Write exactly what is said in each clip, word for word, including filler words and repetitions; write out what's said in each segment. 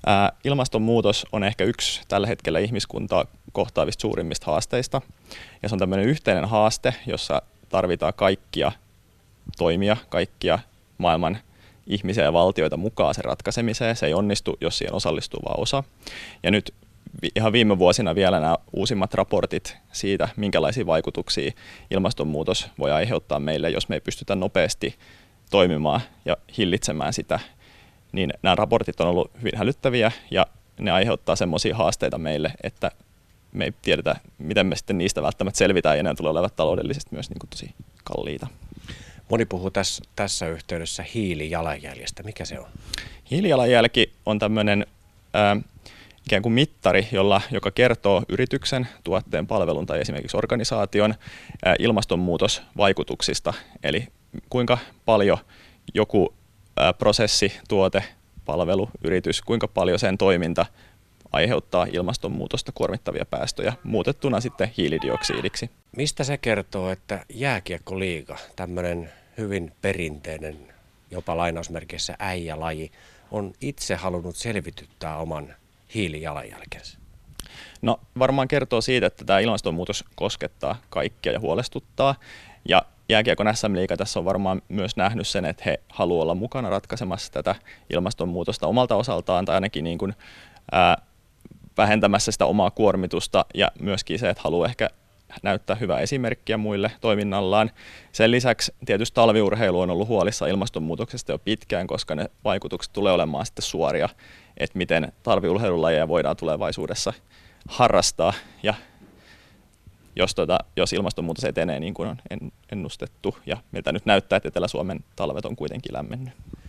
Ää, ilmastonmuutos on ehkä yksi tällä hetkellä ihmiskuntaa kohtaavista suurimmista haasteista. Ja se on tämmöinen yhteinen haaste, jossa tarvitaan kaikkia toimia, kaikkia maailman ihmisiä ja valtioita mukaan sen ratkaisemiseen. Se ei onnistu, jos siihen osallistuu vain osa. Ja nyt ihan viime vuosina vielä nämä uusimmat raportit siitä, minkälaisia vaikutuksia ilmastonmuutos voi aiheuttaa meille, jos me ei pystytä nopeasti toimimaan ja hillitsemään sitä, niin nämä raportit on ollut hyvin hälyttäviä ja ne aiheuttaa semmoisia haasteita meille, että me ei tiedetä, miten me sitten niistä välttämättä selvitään ja ne tulee olevat taloudellisesti myös niin kuin tosi kalliita. Moni puhuu tässä, tässä yhteydessä hiilijalanjäljestä. Mikä se on? Hiilijalanjälki on tämmöinen ää, ikään kuin mittari, jolla, joka kertoo yrityksen, tuotteen, palvelun tai esimerkiksi organisaation ää, ilmastonmuutosvaikutuksista. Eli kuinka paljon joku ää, prosessi, tuote, palvelu, yritys, kuinka paljon sen toiminta aiheuttaa ilmastonmuutosta kuormittavia päästöjä muutettuna sitten hiilidioksidiksi. Mistä se kertoo, että jääkiekkoliiga, tämmöinen hyvin perinteinen, jopa lainausmerkeissä äijälaji, on itse halunnut selvityttää oman hiilijalanjälkensä? No varmaan kertoo siitä, että tämä ilmastonmuutos koskettaa kaikkia ja huolestuttaa. Ja jääkiekon äs äm-liiga tässä on varmaan myös nähnyt sen, että he haluavat olla mukana ratkaisemassa tätä ilmastonmuutosta omalta osaltaan tai ainakin niin kuin, ää, vähentämässä sitä omaa kuormitusta ja myöskin se, että haluaa ehkä näyttää hyvää esimerkkiä muille toiminnallaan. Sen lisäksi tietysti talviurheilu on ollut huolissa ilmastonmuutoksesta jo pitkään, koska ne vaikutukset tulee olemaan sitten suoria, että miten talviurheilulajeja voidaan tulevaisuudessa harrastaa ja jos, tota, jos ilmastonmuutos etenee niin kuin on ennustettu ja miltä nyt näyttää, että Etelä-Suomen talvet on kuitenkin lämmennyt.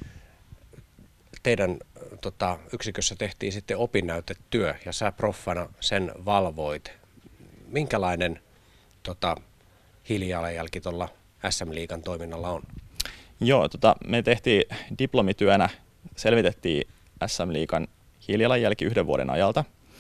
Teidän tota, yksikössä tehtiin sitten opinnäytetyö ja sä proffana sen valvoit. Minkälainen tota, hiilijalanjälki tuolla äs äm-liigan toiminnalla on? Joo, tota, me tehtiin diplomityönä, selvitettiin äs äm-liigan hiilijalanjälki yhden vuoden ajalta.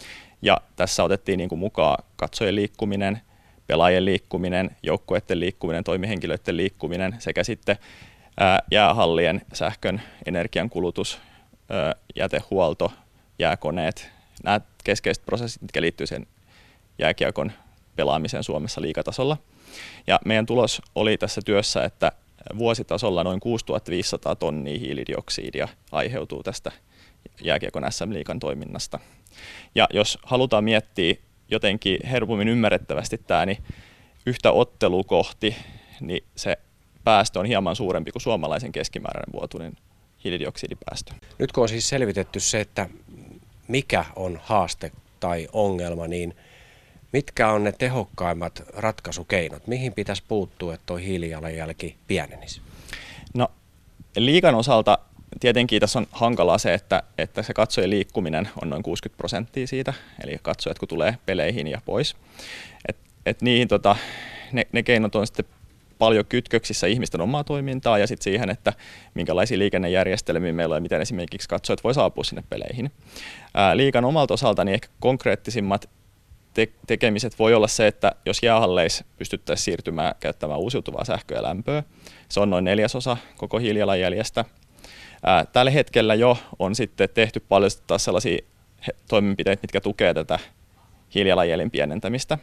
Ja tässä otettiin niin kuin mukaan katsojien liikkuminen, pelaajien liikkuminen, joukkueiden liikkuminen, toimihenkilöiden liikkuminen sekä sitten ää, jäähallien sähkön energian kulutus, ää, jätehuolto, jääkoneet, nämä keskeiset prosessit, mitkä liittyy sen jääkiekon pelaamiseen Suomessa liigatasolla. Ja meidän tulos oli tässä työssä, että vuositasolla noin kuusituhatta viisisataa tonnia hiilidioksidia aiheutuu tästä jääkiekon äs äm-liigan toiminnasta. Ja jos halutaan miettiä jotenkin helpommin ymmärrettävästi tämä, niin yhtä ottelua kohti, niin se päästö on hieman suurempi kuin suomalaisen keskimääräinen vuotuinen hiilidioksidipäästö. Nyt kun on siis selvitetty se, että mikä on haaste tai ongelma, niin mitkä on ne tehokkaimmat ratkaisukeinot? Mihin pitäisi puuttua, että tuo hiilijalanjälki pienenisi? No, liigan osalta tietenkin tässä on hankalaa se, että, että se katsojen liikkuminen on noin kuusikymmentä prosenttia siitä, eli katsojat kun tulee peleihin ja pois. Et, et niihin, tota, ne, ne keinot on sitten paljon kytköksissä ihmisten omaa toimintaa ja sitten siihen, että minkälaisia liikennejärjestelmiä meillä on ja miten esimerkiksi katsojat voi saapua sinne peleihin. Ää, liigan omalta osalta niin ehkä konkreettisimmat te- tekemiset voi olla se, että jos jäähalleissa pystyttäisiin siirtymään käyttämään uusiutuvaa sähköä ja lämpöä, se on noin neljäsosa koko hiilijalanjäljestä. Ää, tällä hetkellä jo on sitten tehty paljon taas sellaisia toimenpiteitä, mitkä tukevat tätä hiilijalanjäljen pienentämistä.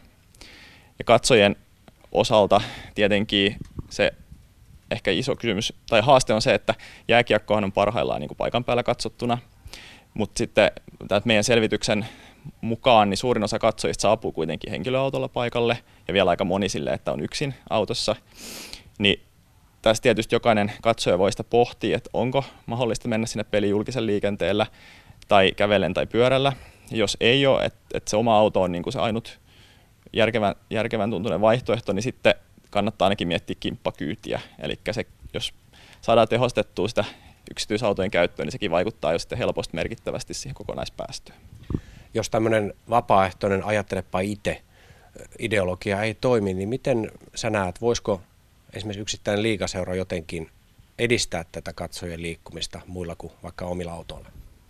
Ja katsojien osalta tietenkin se ehkä iso kysymys tai haaste on se, että jääkiekkohan on parhaillaan niin kuin paikan päällä katsottuna, mutta sitten meidän selvityksen mukaan niin suurin osa katsojista saapuu kuitenkin henkilöautolla paikalle ja vielä aika moni sille, että on yksin autossa. Niin tässä tietysti jokainen katsoja voi sitä pohtia, että onko mahdollista mennä sinne peliin julkisen liikenteellä tai kävellen tai pyörällä. Ja jos ei ole, että, että se oma auto on niin kuin se ainut järkevän, järkevän tuntuinen vaihtoehto, niin sitten kannattaa ainakin miettiä kimppakyytiä. Eli se, jos saadaan tehostettua sitä yksityisautojen käyttöön, niin sekin vaikuttaa jo sitten helposti merkittävästi siihen kokonaispäästöön. Jos tämmöinen vapaaehtoinen ajattelepa itse ideologia ei toimi, niin miten sä näet, voisiko esimerkiksi yksittäinen liigaseura jotenkin edistää tätä katsojien liikkumista muilla kuin vaikka omilla autoilla?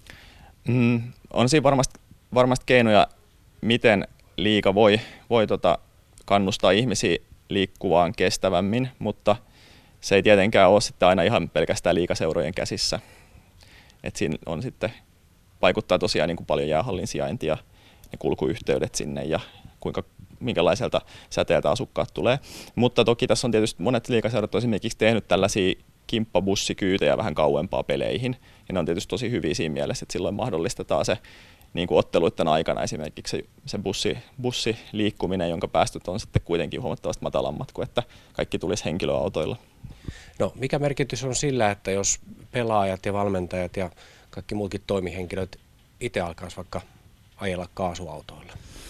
Mm, on siinä varmasti, varmasti keinoja, miten liiga voi, voi tota kannustaa ihmisiä liikkuvaan kestävämmin, mutta se ei tietenkään ole sitten aina ihan pelkästään liigaseurojen käsissä. Et siinä on sitten vaikuttaa tosiaan niin kuin paljon jäähallin sijainti ja ne kulkuyhteydet sinne ja kuinka, minkälaiselta säteeltä asukkaat tulee. Mutta toki tässä on tietysti monet liigaseurat esimerkiksi tehnyt tällaisia kimppabussikyytejä vähän kauempaa peleihin. Ja ne on tietysti tosi hyviä siinä mielessä, että silloin mahdollistetaan se niin kuin otteluiden aikana esimerkiksi se, se bussi, bussiliikkuminen, jonka päästöt on sitten kuitenkin huomattavasti matalammat kuin että kaikki tulisi henkilöautoilla. No, mikä merkitys on sillä, että jos pelaajat ja valmentajat ja kaikki muutkin toimihenkilöt itse alkaisi vaikka ajella kaasuautoilla?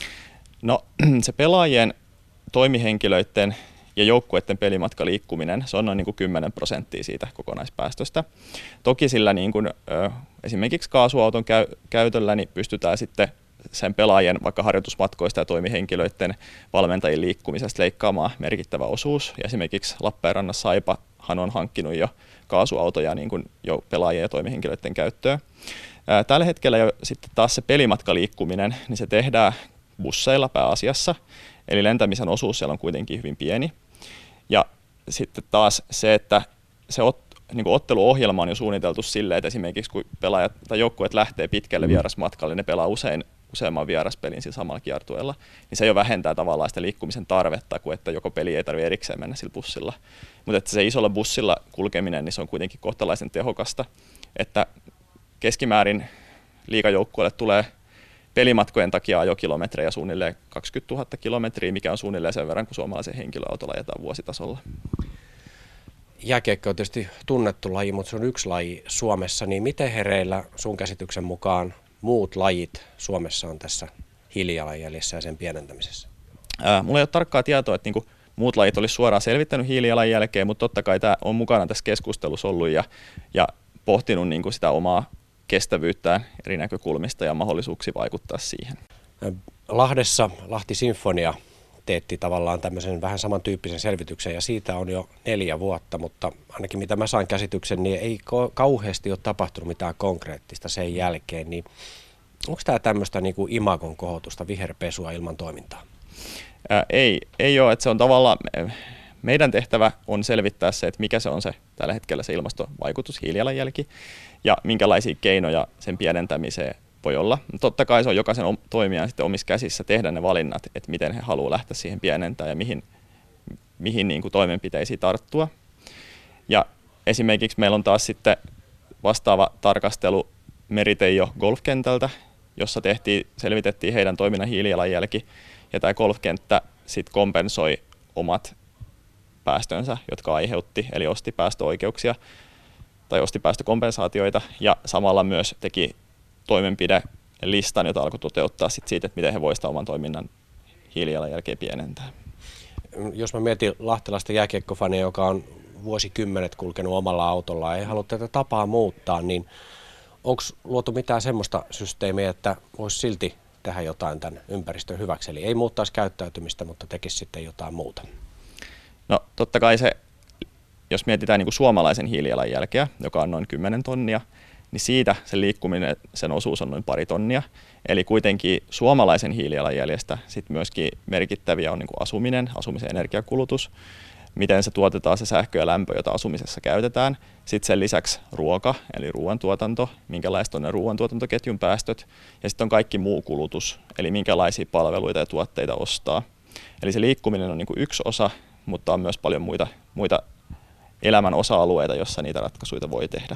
No se pelaajien, toimihenkilöiden ja joukkueiden pelimatkaliikkuminen, se on noin niin kuin kymmenen prosenttia siitä kokonaispäästöstä. Toki sillä niin kuin, ö, esimerkiksi kaasuauton käy, käytöllä niin pystytään sitten sen pelaajien vaikka harjoitusmatkoista ja toimihenkilöiden valmentajien liikkumisesta leikkaamaan merkittävä osuus. Ja esimerkiksi Lappeenrannassa Saipahan on hankkinut jo kaasuautoja niin kuin jo pelaajien ja toimihenkilöiden käyttöön. Ää, tällä hetkellä jo sitten taas se pelimatkaliikkuminen, niin se tehdään busseilla pääasiassa, eli lentämisen osuus siellä on kuitenkin hyvin pieni. Ja sitten taas se, että se ot, niin kuin otteluohjelma on jo suunniteltu silleen, että esimerkiksi kun pelaajat tai joukkueet lähtee pitkälle vierasmatkalle, ne pelaa usein useamman vieraspelin sillä samalla kiertueella, niin se jo vähentää tavallaan sitä liikkumisen tarvetta, kuin että joko peli ei tarvitse erikseen mennä sillä bussilla. Mutta että se isolla bussilla kulkeminen, niin se on kuitenkin kohtalaisen tehokasta, että keskimäärin liigajoukkueelle tulee pelimatkojen takia ajokilometrejä suunnilleen kaksikymmentätuhatta kilometriä, mikä on suunnilleen sen verran, kun suomalaisen henkilöautolla ajetaan vuositasolla. Jääkiekko on tietysti tunnettu laji, mutta se on yksi laji Suomessa, niin miten hereillä sun käsityksen mukaan muut lajit Suomessa on tässä hiilijalanjäljessä ja sen pienentämisessä? Ää, mulla ei ole tarkkaa tietoa, että niinku muut lajit olisi suoraan selvittänyt hiilijalanjälkeen, mutta totta kai tämä on mukana tässä keskustelussa ollut ja, ja pohtinut niinku sitä omaa kestävyyttään eri näkökulmista ja mahdollisuuksia vaikuttaa siihen. Lahdessa Lahti Sinfonia teetti tavallaan tämmöisen vähän samantyyppisen selvityksen ja siitä on jo neljä vuotta, mutta ainakin mitä mä sain käsityksen, niin ei kauheasti ole tapahtunut mitään konkreettista sen jälkeen. Niin onko tämä tämmöistä niin kuin imagon kohotusta, viherpesua ilman toimintaa? Ää, ei, ei ole, että se on tavallaan, meidän tehtävä on selvittää se, että mikä se on se tällä hetkellä se ilmastovaikutus, hiilijalanjälki ja minkälaisia keinoja sen pienentämiseen voi olla. Totta kai se on jokaisen toimijan sitten omissa käsissä tehdä ne valinnat, että miten he haluavat lähteä siihen pienentämään ja mihin, mihin niin kuin toimenpiteisiin tarttua. Ja esimerkiksi meillä on taas sitten vastaava tarkastelu Meriteijo golfkentältä, jossa tehtiin, selvitettiin heidän toiminnan hiilijalanjälki ja tämä golfkenttä sitten kompensoi omat päästönsä, jotka aiheutti, eli osti päästöoikeuksia tai osti päästökompensaatioita ja samalla myös teki toimenpidelistan, jota alkoi toteuttaa sit siitä, että miten he voisivat oman toiminnan hiilijalanjälkeen pienentää. Jos mä mietin lahtelaista jääkiekkofania, joka on vuosikymmenet kulkenut omalla autolla, ei halua tätä tapaa muuttaa, niin onko luotu mitään semmoista systeemiä, että voisi silti tehdä jotain tämän ympäristön hyväksi? Eli ei muuttaisi käyttäytymistä, mutta tekisi sitten jotain muuta. No totta kai se, jos mietitään niin kuin suomalaisen hiilijalanjälkeä, joka on noin kymmenen tonnia, niin siitä se liikkuminen, sen osuus on noin pari tonnia. Eli kuitenkin suomalaisen hiilijalanjäljestä sit myöskin merkittäviä on niin kuin asuminen, asumisen energiakulutus, miten se tuotetaan se sähkö ja lämpö, jota asumisessa käytetään. Sitten sen lisäksi ruoka, eli ruoantuotanto, minkälaiset on ne ruoantuotantoketjun päästöt, ja sitten on kaikki muu kulutus, eli minkälaisia palveluita ja tuotteita ostaa. Eli se liikkuminen on niin kuin yksi osa, mutta on myös paljon muita, muita elämän osa-alueita, joissa niitä ratkaisuja voi tehdä.